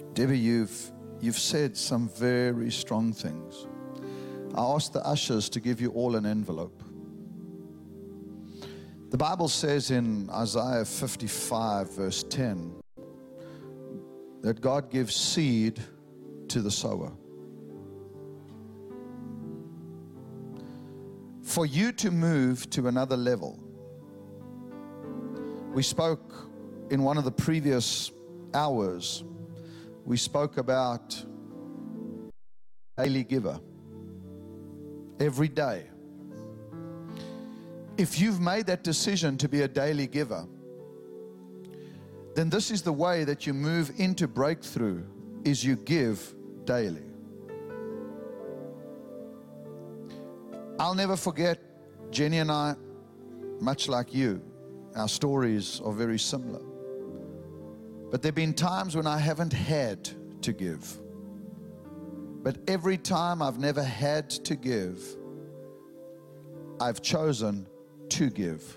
Debbie, you've said some very strong things. I asked the ushers to give you all an envelope. The Bible says in Isaiah 55 verse 10 that God gives seed to the sower. For you to move to another level. We spoke in one of the previous hours, we spoke about daily giver. Every day. If you've made that decision to be a daily giver, then this is the way that you move into breakthrough, is you give daily. I'll never forget, Jenny and I, much like you, our stories are very similar. But there have been times when I haven't had to give. But every time I've never had to give, I've chosen to give.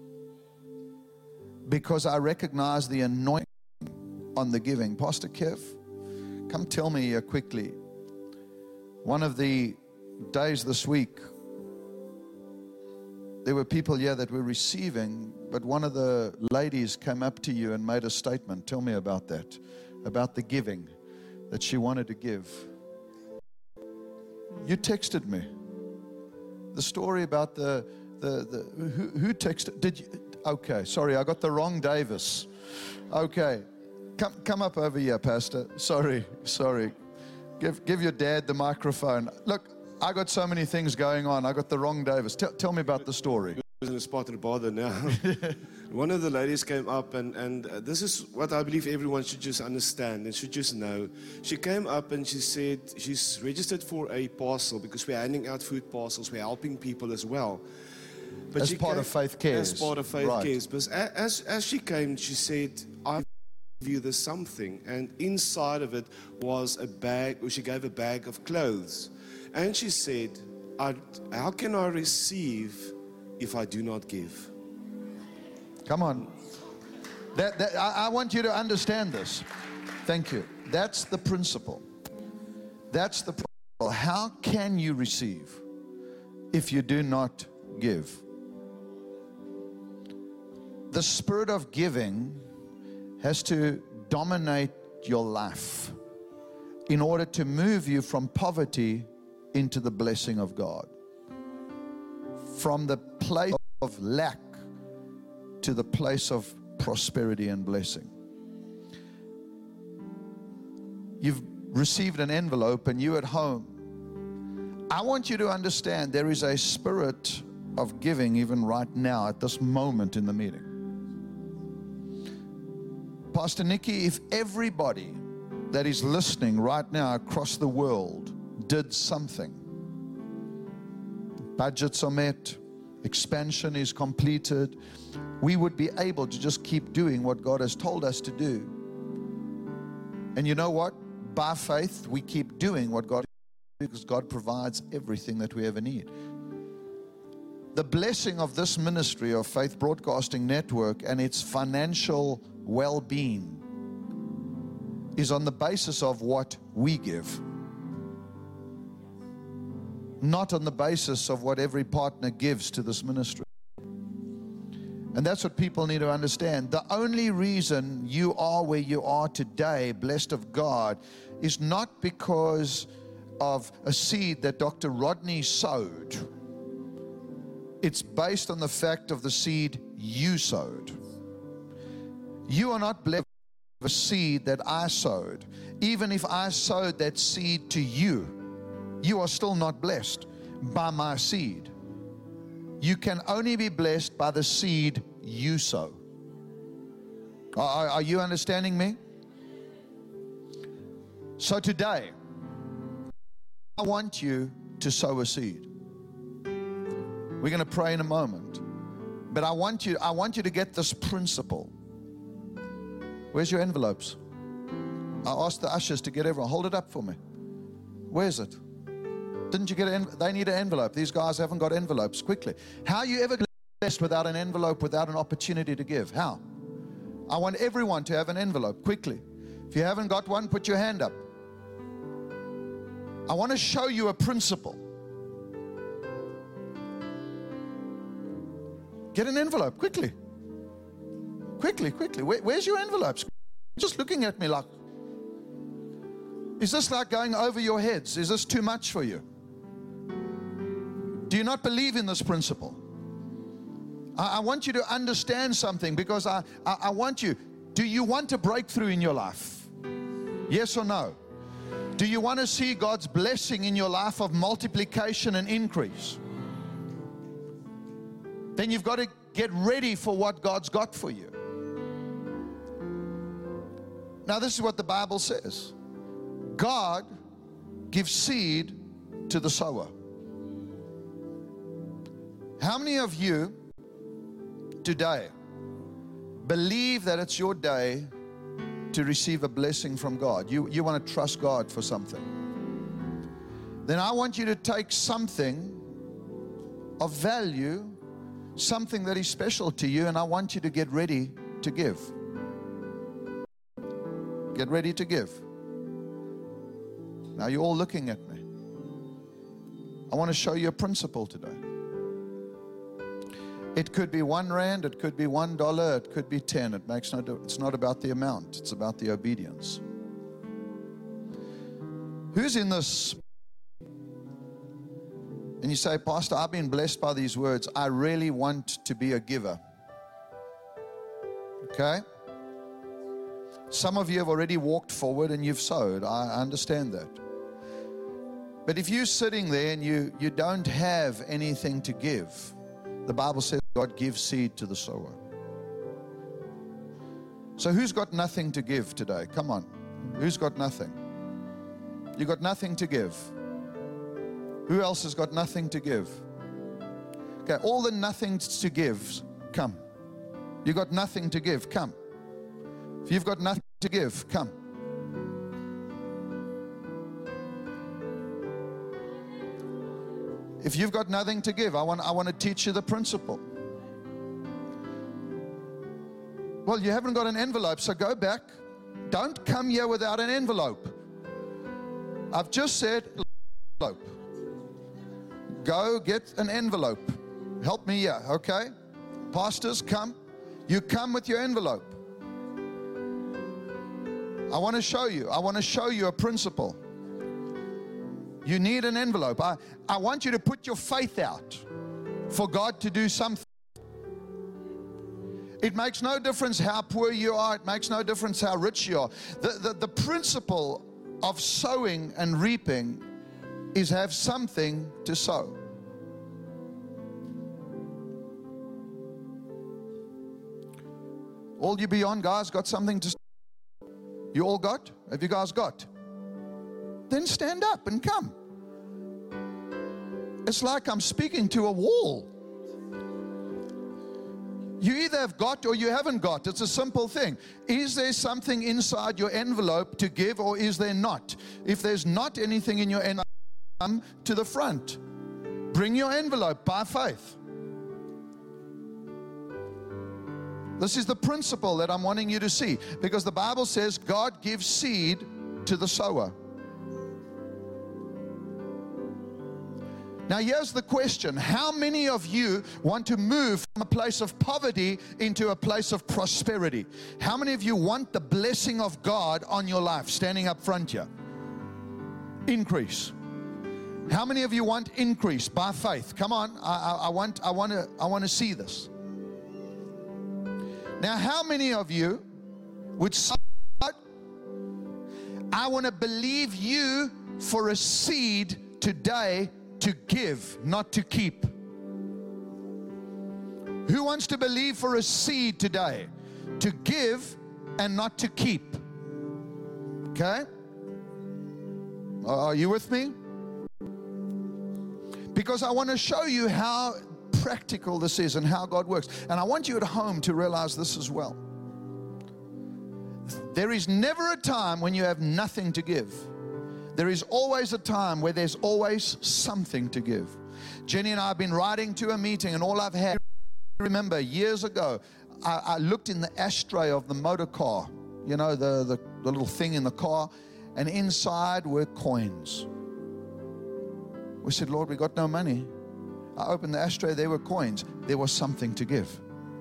Because I recognize the anointing on the giving. Pastor Kev, come tell me here quickly. One of the days this week, there were people here that were receiving, but one of the ladies came up to you and made a statement. Tell me about that, about the giving that she wanted to give. You texted me the story about who texted? Did you? Okay, sorry, I got the wrong Davis. Okay, come up over here, Pastor. Sorry. Give your dad the microphone. Look, I got so many things going on. I got the wrong Davis. Tell me about the story. In a spot and bother now. One of the ladies came up and this is what I believe everyone should just understand and should just know. She came up and she said she's registered for a parcel because we're handing out food parcels. We're helping people as well. But as part of Faith Cares. As part of Faith right. Cares. But as she came, she said, I give you this something. And inside of it was a bag, or she gave a bag of clothes. And she said, how can I receive if I do not give? Come on. I want you to understand this. Thank you. That's the principle. That's the principle. How can you receive if you do not give? The spirit of giving has to dominate your life in order to move you from poverty into the blessing of God. From the place of lack to the place of prosperity and blessing. You've received an envelope and you're at home. I want you to understand there is a spirit of giving even right now at this moment in the meeting. Pastor Nikki, if everybody that is listening right now across the world did something, budgets are met, expansion is completed, we would be able to just keep doing what God has told us to do. And you know what? By faith, we keep doing what God, because God provides everything that we ever need. The blessing of this ministry of Faith Broadcasting Network and its financial well-being is on the basis of what we give, not on the basis of what every partner gives to this ministry. And that's what people need to understand. The only reason you are where you are today, blessed of God, is not because of a seed that Dr. Rodney sowed. It's based on the fact of the seed you sowed. You are not blessed with a seed that I sowed. Even if I sowed that seed to you, you are still not blessed by my seed. You can only be blessed by the seed you sow. Are you understanding me? So today, I want you to sow a seed. We're going to pray in a moment. But I want you to get this principle. Where's your envelopes? I asked the ushers to get everyone. Hold it up for me. Where's it? Didn't you get they need an envelope. These guys haven't got envelopes. Quickly. How are you ever blessed without an envelope, without an opportunity to give? How? I want everyone to have an envelope. Quickly. If you haven't got one, put your hand up. I want to show you a principle. Get an envelope, quickly. Quickly, quickly. Where's your envelopes? Just looking at me like, is this like going over your heads? Is this too much for you? Do you not believe in this principle? I want you to understand something, because I want you. Do you want a breakthrough in your life? Yes or no? Do you want to see God's blessing in your life of multiplication and increase? Then you've got to get ready for what God's got for you. Now, this is what the Bible says. God gives seed to the sower. How many of you today believe that it's your day to receive a blessing from God? You want to trust God for something. Then I want you to take something of value, something that is special to you, and I want you to get ready to give. Get ready to give. Now you're all looking at me. I want to show you a principle today. It could be 1 rand, it could be $1, it could be 10. It makes no difference. It's not about the amount, it's about the obedience. Who's in this? And you say, Pastor, I've been blessed by these words. I really want to be a giver. Okay? Some of you have already walked forward and you've sowed. I understand that. But if you're sitting there and you don't have anything to give, the Bible says God gives seed to the sower. So who's got nothing to give today? Come on. Who's got nothing? You got nothing to give. Who else has got nothing to give? Okay, all the nothings to give, come. You got nothing to give, come. If you've got nothing to give, come. If you've got nothing to give, I want to teach you the principle. Well, you haven't got an envelope, so go back. Don't come here without an envelope. I've just said envelope. Go get an envelope. Help me here, okay? Pastors, come. You come with your envelope. I want to show you. I want to show you a principle. You need an envelope. I want you to put your faith out for God to do something. It makes no difference how poor you are. It makes no difference how rich you are. The principle of sowing and reaping is have something to sow. All you beyond guys got something to sow. You all got? Have you guys got? Then stand up and come. It's like I'm speaking to a wall. You either have got or you haven't got. It's a simple thing. Is there something inside your envelope to give, or is there not? If there's not anything in your envelope, come to the front. Bring your envelope by faith. This is the principle that I'm wanting you to see, because the Bible says God gives seed to the sower. Now here's the question. How many of you want to move from a place of poverty into a place of prosperity? How many of you want the blessing of God on your life? Standing up front here. Increase. How many of you want increase by faith? Come on. I want to see this. Now, how many of you would say, I want to believe you for a seed today to give, not to keep? Who wants to believe for a seed today to give and not to keep? Okay? Are you with me? Because I want to show you how practical this is and how God works. And I want you at home to realize this as well. There is never a time when you have nothing to give. There is always a time where there's always something to give. Jenny and I have been riding to a meeting, and all I've had, remember years ago, I looked in the ashtray of the motor car you know, the little thing in the car, and inside were coins. We said, Lord, we got no money. I opened the ashtray, there were coins. There was something to give.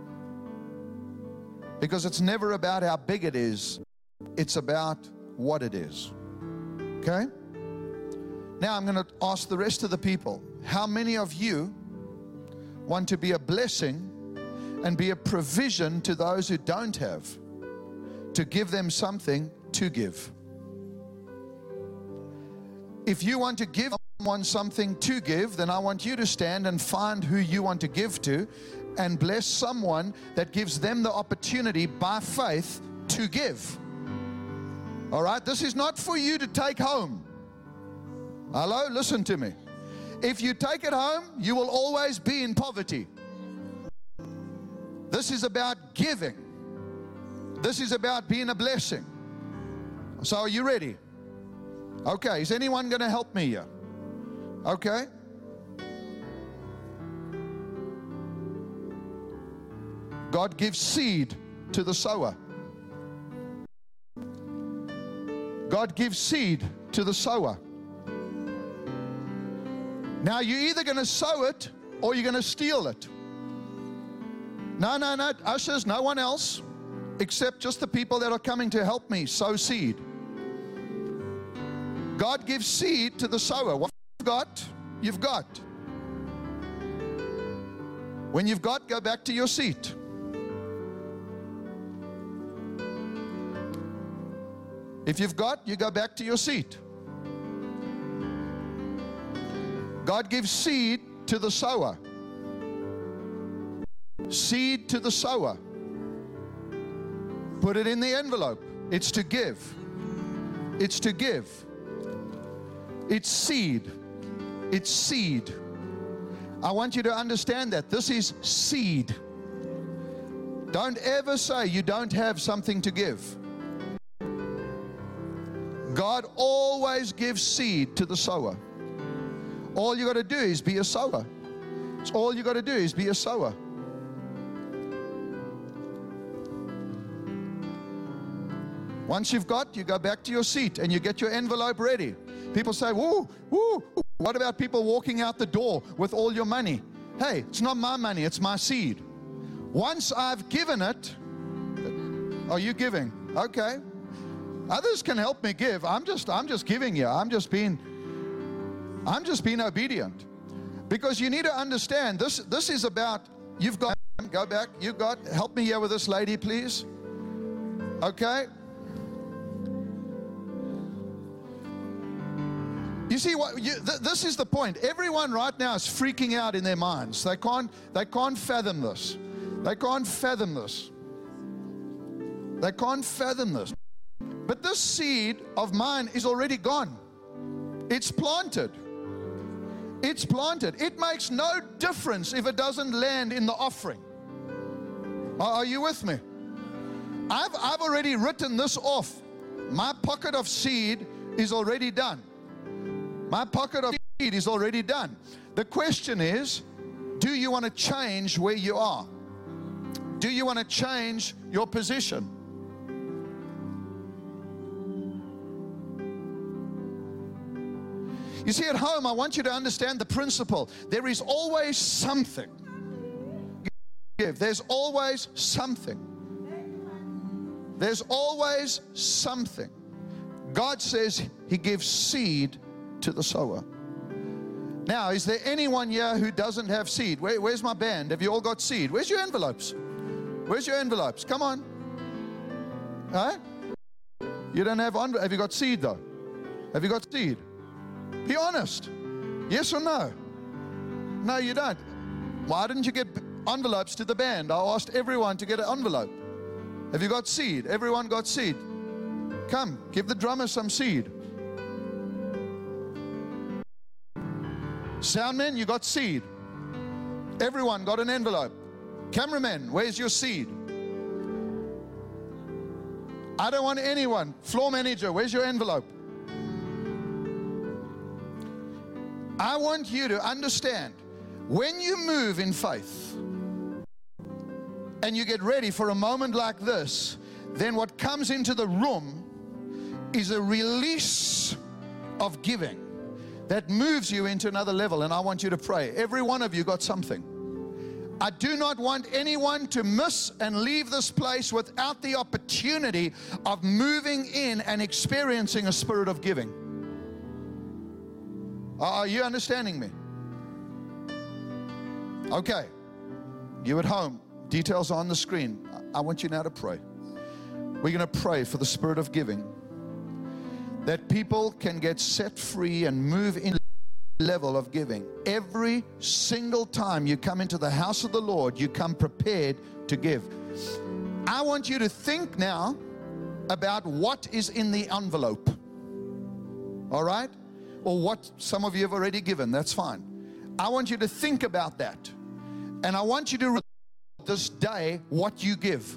Because it's never about how big it is. It's about what it is. Okay? Now I'm going to ask the rest of the people, how many of you want to be a blessing and be a provision to those who don't have, to give them something to give? If you want to give someone something to give, then I want you to stand and find who you want to give to and bless someone that gives them the opportunity by faith to give. All right? This is not for you to take home. Hello? Listen to me. If you take it home, you will always be in poverty. This is about giving. This is about being a blessing. So are you ready? Okay, is anyone going to help me here? Okay. God gives seed to the sower. God gives seed to the sower. Now you're either going to sow it or you're going to steal it. No, ushers, no one else except just the people that are coming to help me sow seed. God gives seed to the sower. What you've got, you've got. When you've got, go back to your seat. If you've got, you go back to your seat. God gives seed to the sower. Seed to the sower. Put it in the envelope. It's to give. It's to give. It's seed. It's seed. I want you to understand that. This is seed. Don't ever say you don't have something to give. God always gives seed to the sower. All you got to do is be a sower. It's all you got to do is be a sower. Once you've got, you go back to your seat and you get your envelope ready. People say, woo, woo. What about people walking out the door with all your money? Hey, it's not my money, it's my seed. Once I've given it, are you giving? Okay. Others can help me give. I'm just giving you. I'm just being obedient. Because you need to understand, this is about, you've got, go back, you've got, help me here with this lady, please. Okay? You see what? This is the point. Everyone right now is freaking out in their minds. They can't fathom this. They can't fathom this. They can't fathom this. But this seed of mine is already gone. It's planted. It's planted. It makes no difference if it doesn't land in the offering. Are you with me? I've already written this off. My pocket of seed is already done. My pocket of seed is already done. The question is, do you want to change where you are? Do you want to change your position? You see, at home, I want you to understand the principle. There is always something. There's always something. There's always something. God says He gives seed to the sower. Now, is there anyone here who doesn't have seed? Where's my band? Have you all got seed? Where's your envelopes? Where's your envelopes? Come on. Huh? You don't have envelopes. Have you got seed though? Have you got seed? Be honest. Yes or no? No, you don't. Why didn't you get envelopes to the band? I asked everyone to get an envelope. Have you got seed? Everyone got seed. Come, give the drummer some seed. Soundmen, you got seed. Everyone got an envelope. Cameraman, where's your seed? I don't want anyone. Floor manager, where's your envelope? I want you to understand, when you move in faith and you get ready for a moment like this, then what comes into the room is a release of giving that moves you into another level. And I want you to pray. Every one of you got something. I do not want anyone to miss and leave this place without the opportunity of moving in and experiencing a spirit of giving. Are you understanding me? Okay. You at home, details on the screen. I want you now to pray. We're going to pray for the spirit of giving, that people can get set free and move in level of giving. Every single time you come into the house of the Lord, you come prepared to give. I want you to think now about what is in the envelope. All right? Or what some of you have already given. That's fine. I want you to think about that. And I want you to record this day what you give.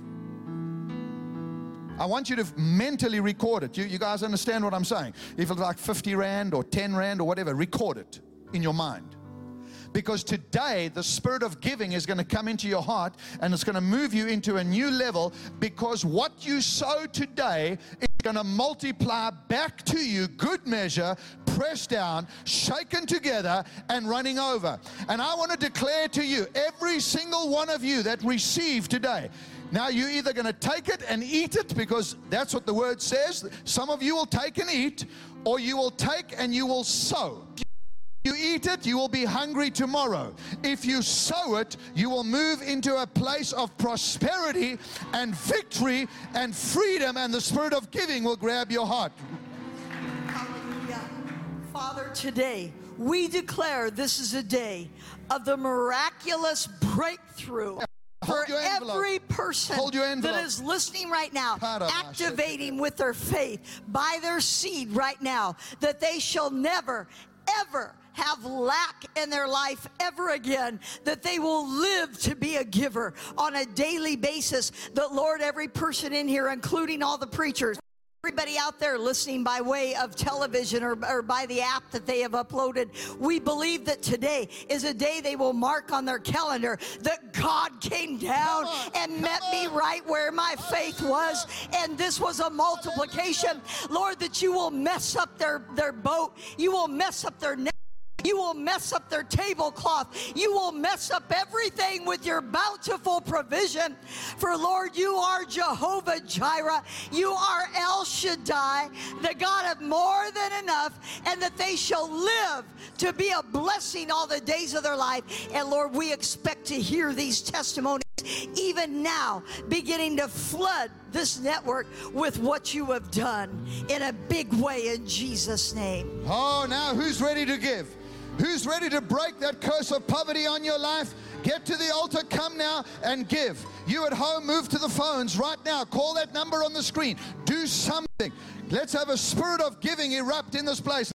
I want you to mentally record it. You guys understand what I'm saying? If it's like 50 Rand or 10 Rand or whatever, record it in your mind. Because today, the spirit of giving is going to come into your heart and it's going to move you into a new level, because what you sow today is going to multiply back to you, good measure, pressed down, shaken together, and running over. And I want to declare to you, every single one of you that received today, now you're either going to take it and eat it, because that's what the word says. Some of you will take and eat, or you will take and you will sow. You eat it, you will be hungry tomorrow. If you sow it, you will move into a place of prosperity and victory and freedom, and the spirit of giving will grab your heart. Hallelujah. Father, today we declare this is a day of the miraculous breakthrough. For every person that is listening right now, activating with their faith by their seed right now, that they shall never, ever have lack in their life ever again, that they will live to be a giver on a daily basis. That, Lord, every person in here, including all the preachers, everybody out there listening by way of television or by the app that they have uploaded, we believe that today is a day they will mark on their calendar that God came down and met me right where my faith was, and this was a multiplication. Lord, that you will mess up their boat, you will mess up their net, you will mess up their tablecloth. You will mess up everything with your bountiful provision. For, Lord, you are Jehovah Jireh. You are El Shaddai, the God of more than enough, and that they shall live to be a blessing all the days of their life. And, Lord, we expect to hear these testimonies even now, beginning to flood this network with what you have done in a big way, in Jesus' name. Oh, now who's ready to give? Who's ready to break that curse of poverty on your life? Get to the altar, come now and give. You at home, move to the phones right now. Call that number on the screen. Do something. Let's have a spirit of giving erupt in this place.